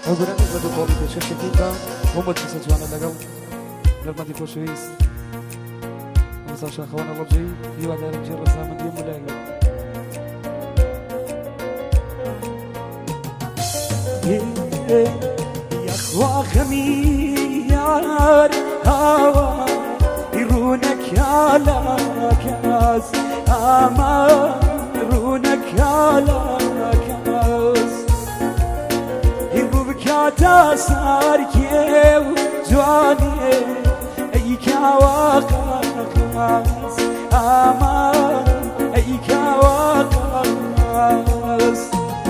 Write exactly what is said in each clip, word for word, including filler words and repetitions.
أقول أنا بدو قولي بشكل كذا هم تحسوا أنا لقوا لما دي كوشويس أنا صار شاخوانا وجهي في واحد رجال رسام من يوم ولا يا أخوة خميار هوا يرونك يا لكاس أمان يرونك يا لكاس يبوك يا تاسار كيو جواني أيك واقاس أمان أيك واقاس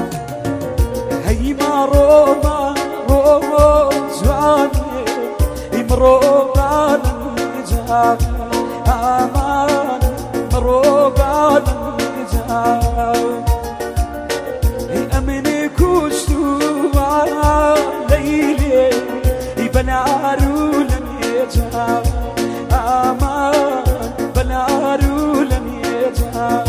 هي مارو مارو جواني يمرو بالنجاح أمان مرو بالنجاح أمني كوشتوا ليلي بنارو لم يجاح أمان بنارو لم يجاح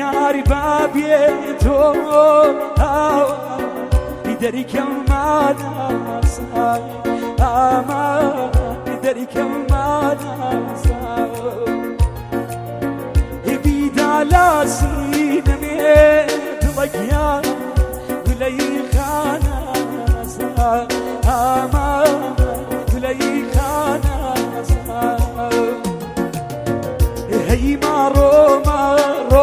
یاری بابیێ تۆ دەریکەماناسا ئامان دەریکەماناسا بیدالاسی نەمێ دڵەکیان گولەی خاناسا ئامان گولەی خاناسا هەی ماڕۆ ماڕۆ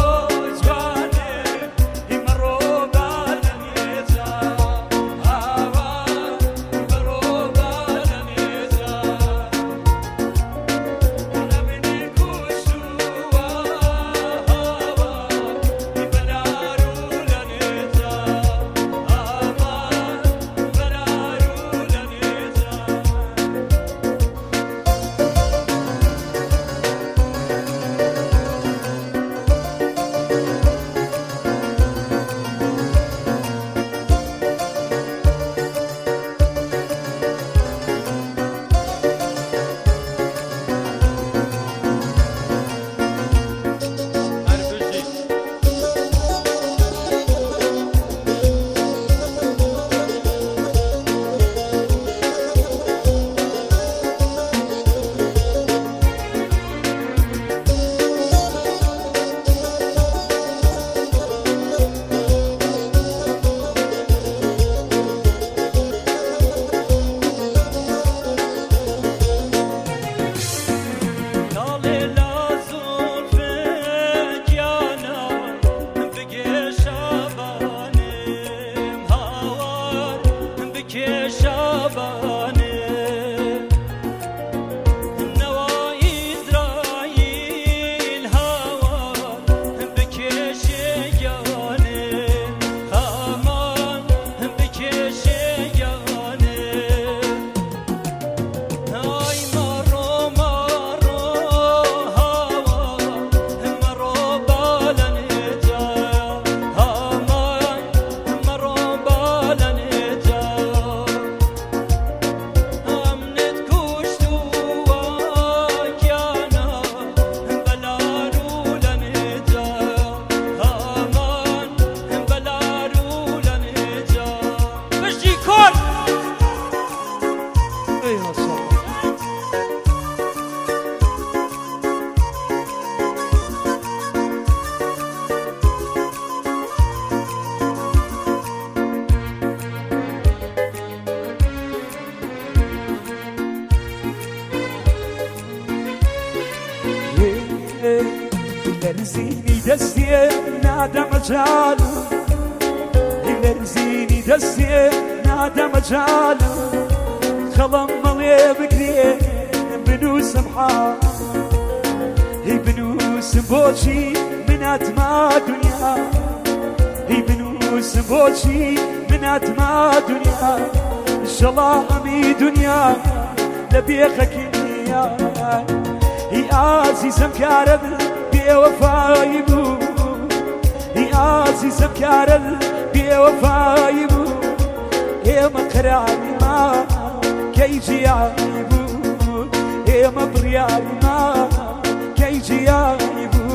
لرزيني دستي نادى مجاله لرزيني دستي نادى مجاله خلم ملي بكري بنوس محال هي بنوس بوشي من أتما دنيا هي بنوس بوشي من أتما دنيا إن شاء الله أمي دنيا لبيخك يا هي عزيزم كارب بوفاي بو هي عزيزم كارب بوفاي بو يا مقرعي ما كيجي عيبو يا مبريعي ما كيجي عيبو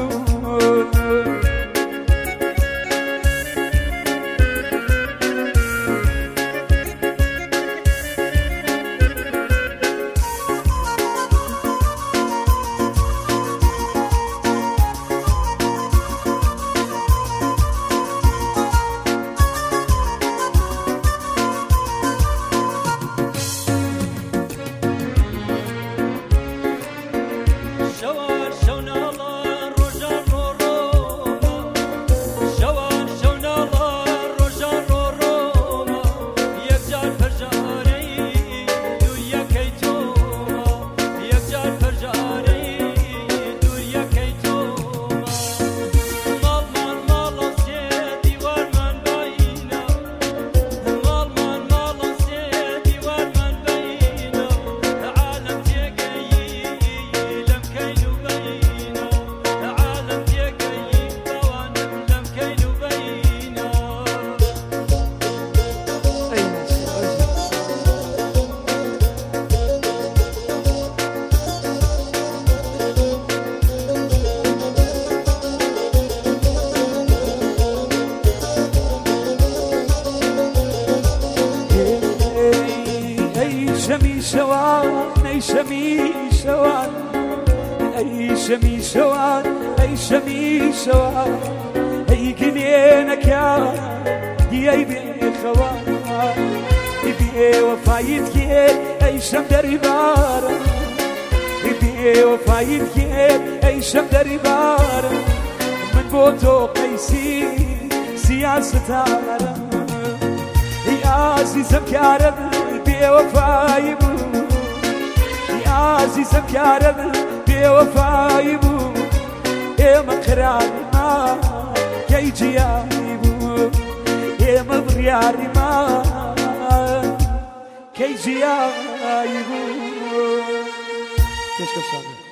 أي شميشوان أي شميشوان أي شميشوان أي قلينك يا دي بخوان بي وفايتك أي شم دربار بي وفايتك أي شم دربار من بوتو قيسي سياسة عالم يا عزيزم كارب بي وفايبو يا عزيزم كارب بي وفايبو يا مقراري ما كي جيايبو يا مبرياري ما كي جيايبو تشكر شعبي